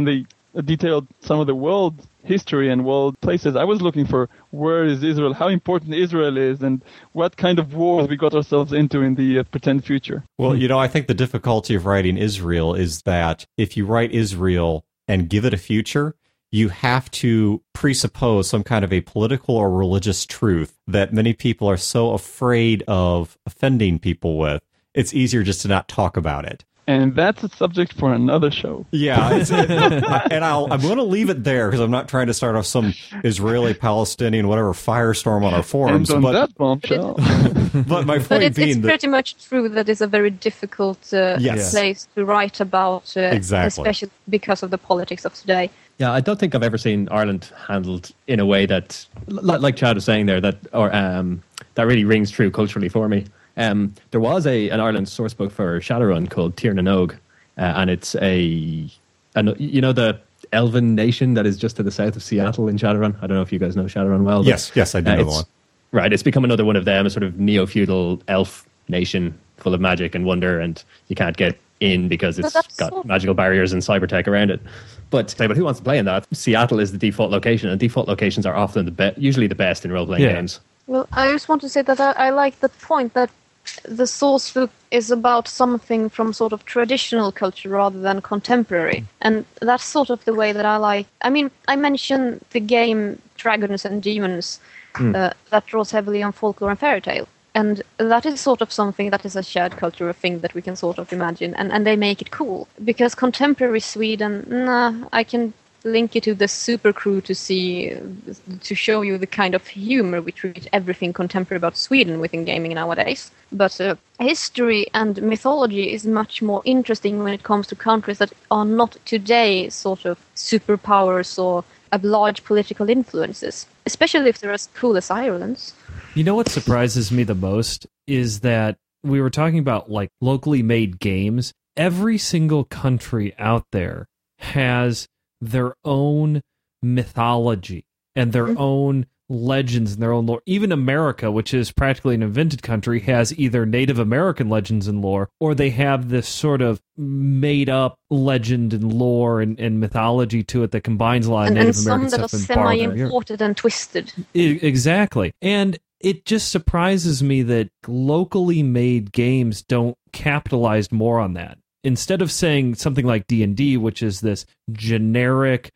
detailed some of the world history and world places, I was looking for where is Israel, how important Israel is, and what kind of wars we got ourselves into in the uh, pretend future.
Well, you know, I think the difficulty of writing Israel is that if you write Israel and give it a future, you have to presuppose some kind of a political or religious truth that many people are so afraid of offending people with. It's easier just to not talk about it.
And that's a subject for another show.
Yeah, it's, it, and I'll, I'm going to leave it there because I'm not trying to start off some Israeli-Palestinian whatever firestorm on our forums.
And on
but,
that bombshell.
but my point
But it's,
being
it's
that
pretty much true that it's a very difficult uh,
Yes.
place to write about, uh,
Exactly.
especially because of the politics of today.
Yeah, I don't think I've ever seen Ireland handled in a way that, li- like Chad was saying there, that or um, that really rings true culturally for me. Um, there was a an Ireland source book for Shadowrun called Tír na nÓg, uh, and it's a, an, you know, the Elven nation that is just to the south of Seattle in Shadowrun. I don't know if you guys know Shadowrun well. But,
yes, yes, I do
uh,
know
it's-
one.
Right, it's become another one of them, a sort of neo-feudal elf nation full of magic and wonder, and you can't get in because it's
that's
got
sort of-
magical barriers and cyber tech around it. But, but who wants to play in that? Seattle is the default location, and default locations are often the be- usually the best in role-playing
Yeah.
games.
Well, I just want to say that I, I like the point that the source book is about something from sort of traditional culture rather than contemporary. And that's sort of the way that I like. I mean, I mentioned the game Dragons and Demons uh, that draws heavily on folklore and fairy tale. And that is sort of something that is a shared cultural thing that we can sort of imagine. And, and they make it cool. Because contemporary Sweden, nah, I can link you to the Super Crew to see, to show you the kind of humor we treat everything contemporary about Sweden within gaming nowadays. But uh, history and mythology is much more interesting when it comes to countries that are not today sort of superpowers or have large political influences, especially if they're as cool as Ireland's.
You know what surprises me the most is that we were talking about like locally made games. Every single country out there has their own mythology and their mm-hmm. own legends and their own lore. Even America, which is practically an invented country, has either Native American legends and lore, or they have this sort of made-up legend and lore and, and mythology to it that combines a lot of
and,
Native
and
American
some that
stuff
are
and borrowed.
semi-imported and twisted.
I- exactly. And it just surprises me that locally made games don't capitalize more on that. Instead of saying something like D and D, which is this generic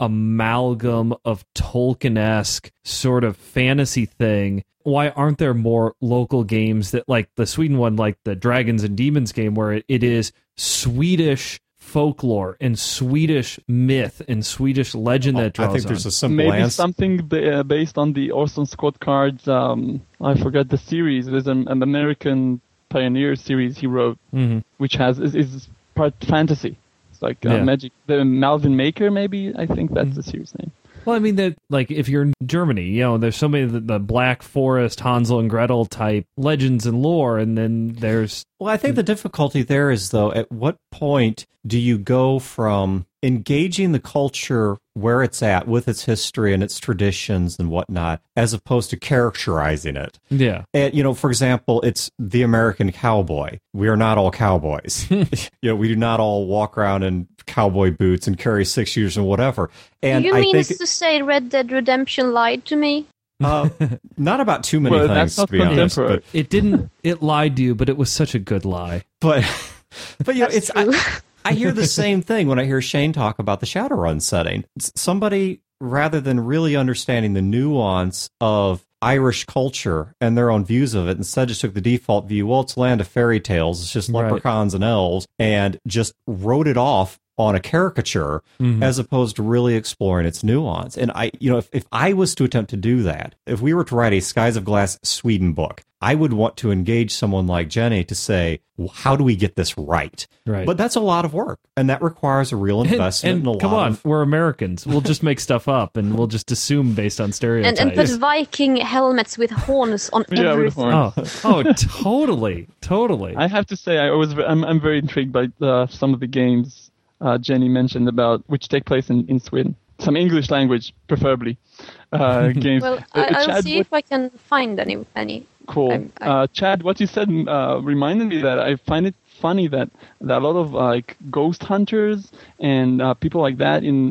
amalgam of Tolkien-esque sort of fantasy thing, why aren't there more local games that, like the Sweden one, like the Dragons and Demons game, where it, it is Swedish folklore and Swedish myth and Swedish legend that draws
I think there's
on.
a simple
Maybe
answer.
something ba- uh, based on the Orson Scott Card's, um, I forgot the series. There's an, an American Pioneer series he wrote,
Mm-hmm.
which has is, is part fantasy. It's like uh,
Yeah.
magic. The Malvin Maker, maybe. I think that's
Mhm.
the series name.
Well, I mean, that like if you're in Germany, you know, there's so many of the, the Black Forest, Hansel and Gretel type legends and lore, and then there's
Well, I think the difficulty there is, though, at what point do you go from engaging the culture where it's at with its history and its traditions and whatnot, as opposed to characterizing it?
yeah,
And, you know, for example, it's the American cowboy. We are not all cowboys. you know, we do not all walk around in cowboy boots and carry six shooters and whatever. And
Do you
I
mean
think
to say Red Dead Redemption lied to me?
uh, not about too many
Well,
things,
that's
to
not
be honest.
contemporary.
But,
it didn't. It lied to you, but it was such a good lie.
but, but you know,
That's
it's.
true.
I, I hear the same thing when I hear Shane talk about the Shadowrun setting. S- Somebody, rather than really understanding the nuance of Irish culture and their own views of it, instead just took the default view, well, it's land of fairy tales, it's just
Right.
leprechauns and elves, and just wrote it off on a caricature
Mhm.
as opposed to really exploring its nuance. And I, you know, if, if I was to attempt to do that, if we were to write a Skies of Glass Sweden book, I would want to engage someone like Jenny to say, well, how do we get this right?
Right.
But that's a lot of work, and that requires a real
And,
investment
and
and, a
come
lot
on,
of...
we're Americans. We'll just make stuff up, and we'll just assume based on
And,
stereotypes.
and put Viking helmets with horns on
Yeah, with
everything.
horns.
oh, oh, totally, totally.
I have to say, I was I'm I'm very intrigued by uh, some of the games uh, Jenny mentioned about which take place in, in Sweden. Some English language, preferably. Uh, games.
Well,
Uh,
I, I'll
Chad,
see
what-
if I can find any. any.
Cool.
I'm- I-
Uh, Chad, what you said uh, reminded me that I find it funny that, that a lot of like ghost hunters and uh, people like that in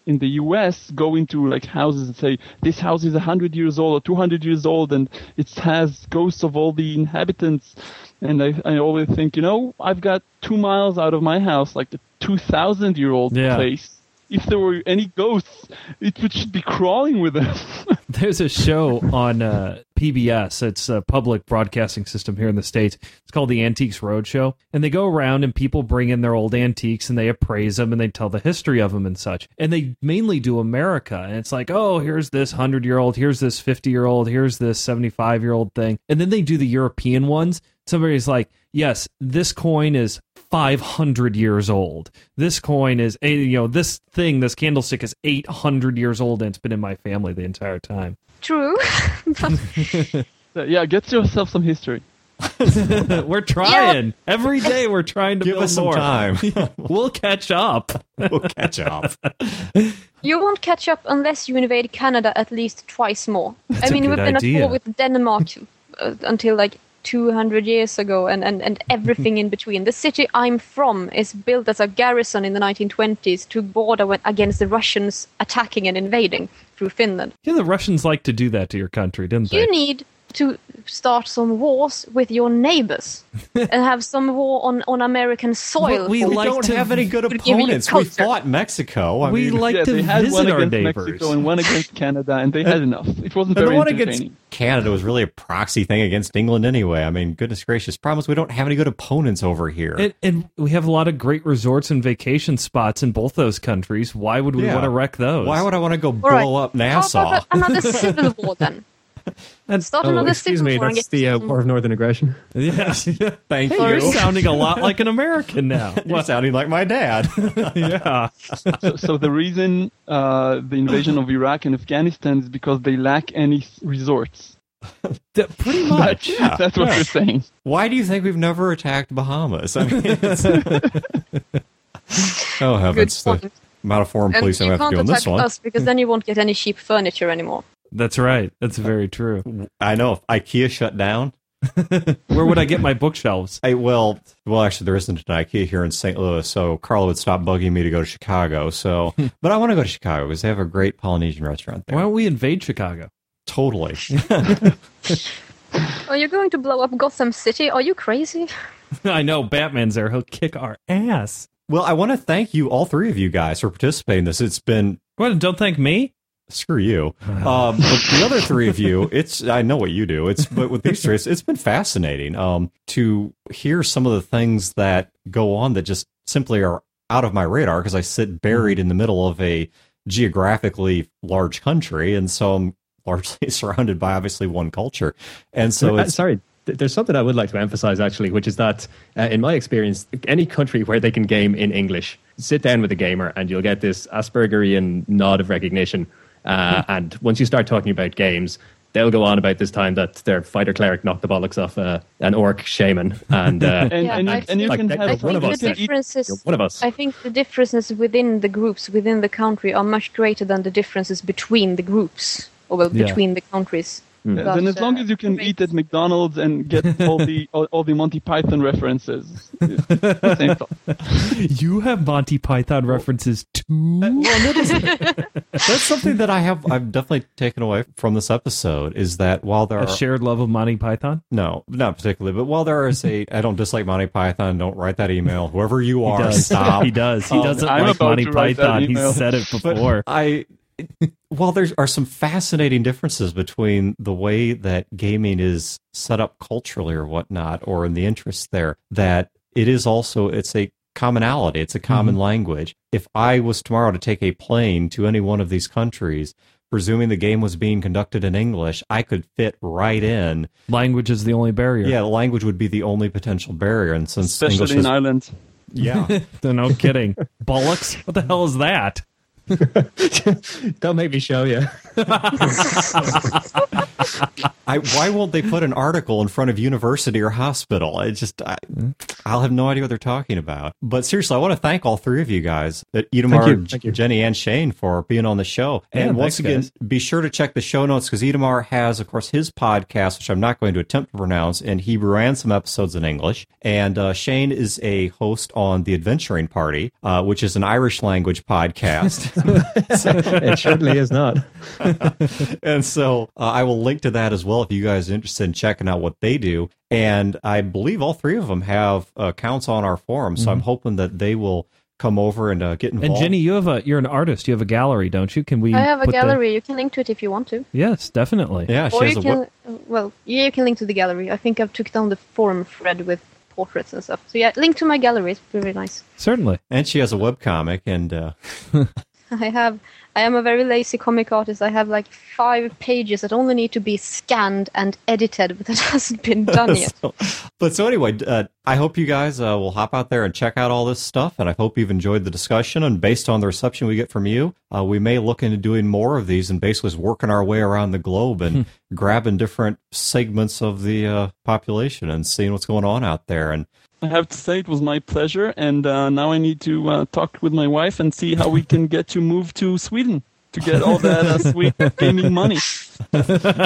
in the U S go into like houses and say this house is one hundred years old or two hundred years old and it has ghosts of all the inhabitants. And I, I always think, you know, I've got two miles out of my house, like the two thousand year old
Yeah.
place. If there were any ghosts, it would should be crawling with them.
There's a show on uh, P B S. It's a public broadcasting system here in the States. It's called the Antiques Roadshow. And they go around and people bring in their old antiques and they appraise them and they tell the history of them and such. And they mainly do America. And it's like, oh, here's this hundred-year-old, here's this fifty-year-old, here's this seventy-five-year-old thing. And then they do the European ones. Somebody's like, yes, this coin is five hundred years old. This coin is, you know, this thing, this candlestick is eight hundred years old and it's been in my family the entire time.
True. But
So, yeah, get yourself some history.
We're trying. Every day we're trying to
Give
build
us some
more.
time.
We'll catch up.
We'll catch up.
you won't catch up unless you invade Canada at least twice more. I
a
mean,
good
we've been
idea.
at war with Denmark uh, until like two hundred years ago and, and, and everything in between. The city I'm from is built as a garrison in the nineteen twenties to border when, against the Russians attacking and invading through Finland.
Yeah, the Russians like to do that to your country, didn't they?
You need to start some wars with your neighbors and have some war on, on American soil.
Well, we
for-
We
like
don't
to-
have any good
to give you
opponents. We
culture.
fought Mexico. I
we
mean,
like
yeah,
to
they had
visit
one
our
against
neighbors.
Mexico and one against Canada, and they had enough. It wasn't
and the
very
one
entertaining.
against Canada was really a proxy thing against England anyway. I mean, goodness gracious. Problem is we don't have any good opponents over here.
And, and we have a lot of great resorts and vacation spots in both those countries. Why would we
Yeah.
want to wreck those?
Why would I want to go
All right.
blow up
How
Nassau?
about another civil war then?
And-
Start
Oh,
another
excuse
civil
me,
war and
that's
get
the uh,
some-
War of Northern Aggression.
Yeah.
Thank
You're
you.
sounding a lot like an American now.
You're sounding like my dad.
Yeah.
so, so the reason uh, the invasion of Iraq and Afghanistan is because they lack any s- resorts.
That- pretty much.
Yeah.
That's what
Yeah.
you're saying.
Why do you think we've never attacked Bahamas? I mean, it's... oh
Good
heavens! The
point.
amount of foreign
And
police I'm
you
going to have to
can't
go on
attack
this one.
us because then you won't get any cheap furniture anymore.
That's right. That's very true.
I know if IKEA shut down.
Where would I get my bookshelves?
I well, well, actually, there isn't an IKEA here in Saint Louis, so Carla would stop bugging me to go to Chicago. So, but I want to go to Chicago because they have a great Polynesian restaurant there.
Why don't we invade Chicago?
Totally.
Are you going to blow up Gotham City? Are you crazy?
I know Batman's there. He'll kick our ass.
Well, I want to thank you, all three of you guys, for participating in this. It's been
What? Don't thank me.
screw you. Um, but the other three of you, it's I know what you do. It's but with these three, it's, it's been fascinating um, to hear some of the things that go on that just simply are out of my radar because I sit buried in the middle of a geographically large country, and so I'm largely surrounded by obviously one culture, and so
Uh,
it's
sorry, th- there's something I would like to emphasize actually, which is that uh, in my experience, any country where they can game in English, sit down with a gamer and you'll get this Aspergerian nod of recognition. Uh, and once you start talking about games, they'll go on about this time that their fighter cleric knocked the bollocks off uh, an orc shaman, and uh,
And,
Yeah,
and,
I
you, and you
think-
can
like,
have
like one of
the
us.
you can eat-
differences,
you're one of us.
I think the differences within the groups, within the country, are much greater than the differences between the groups, or well,
Yeah.
between the countries.
Yeah,
But,
then as long
uh,
as you can
great.
eat at McDonald's and get all the all, all the Monty Python references, it's the same stuff.
You have Monty Python references too.
well, that is, that's something that I have I've definitely taken away from this episode is that while there
A
are
shared love of Monty Python.
no, not particularly, but while there is a I don't dislike Monty Python, don't write that email. Whoever you
He
are,
does.
stop.
He does. He
Um,
doesn't
I'm
like
about
Monty
to write that
Python. He's
email.
said it
But
before.
I, while there are some fascinating differences between the way that gaming is set up culturally or whatnot, or in the interests there, that it is also, it's a commonality. It's a common
Mm-hmm.
language. If I was tomorrow to take a plane to any one of these countries, presuming the game was being conducted in English, I could fit right in.
Language is the only barrier.
Yeah, the language would be the only potential barrier. And since
Especially
English
in
is,
Ireland.
yeah.
No kidding. Bollocks? What the hell is that?
Don't make me show you.
I, why won't they put an article in front of university or hospital? I just, I, I'll have no idea what they're talking about. But seriously, I want to thank all three of you guys, Idemar, J- Jenny, and Shane, for being on the show.
Yeah,
and once
thanks,
again,
guys.
be sure to check the show notes, because Idemar has, of course, his podcast, which I'm not going to attempt to pronounce, in Hebrew and some episodes in English. And uh, Shane is a host on The Adventuring Party, uh, which is an Irish language podcast.
It certainly is not.
And so uh, I will link to that as well if you guys are interested in checking out what they do. And I believe all three of them have accounts on our forum, so mm-hmm. I'm hoping that they will come over and uh, get involved.
And Jenny, you have a you're an artist. You have a gallery, don't you? Can we?
I have a
put
gallery.
The...
You can link to it if you want to.
Yes, definitely.
Yeah, she
or
has
you
a
can.
web-
Well, yeah, you can link to the gallery. I think I've took down the forum thread with portraits and stuff. So yeah, link to my gallery. It's very nice.
Certainly.
And she has a webcomic, and uh...
I have. I am a very lazy comic artist. I have like five pages that only need to be scanned and edited, but that hasn't been done yet.
so, but so anyway, uh, I hope you guys uh, will hop out there and check out all this stuff, and I hope you've enjoyed the discussion. And based on the reception we get from you, uh, we may look into doing more of these and basically just working our way around the globe and grabbing different segments of the uh, population and seeing what's going on out there. And
I have to say it was my pleasure, and uh, now I need to uh, talk with my wife and see how we can get you moved to Sweden to get all that uh, sweet gaming money.
Uh,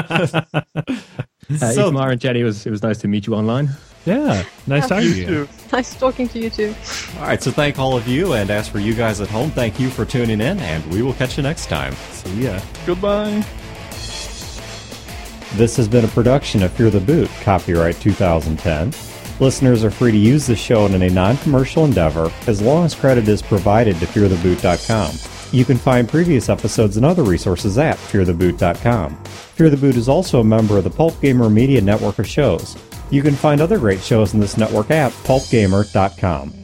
So-
Idemar and Jenny, it was, it was nice to meet you online.
Yeah, nice talking to you.
too.
Nice talking to you too.
all right, so thank all of you, and as for you guys at home, thank you for tuning in, and we will catch you next time.
See ya.
Goodbye.
This has been a production of Fear the Boot, copyright two thousand ten. Listeners are free to use the show in a non-commercial endeavor as long as credit is provided to fear the boot dot com. You can find previous episodes and other resources at fear the boot dot com. Fear the Boot is also a member of the Pulp Gamer Media network of shows. You can find other great shows in this network at pulp gamer dot com.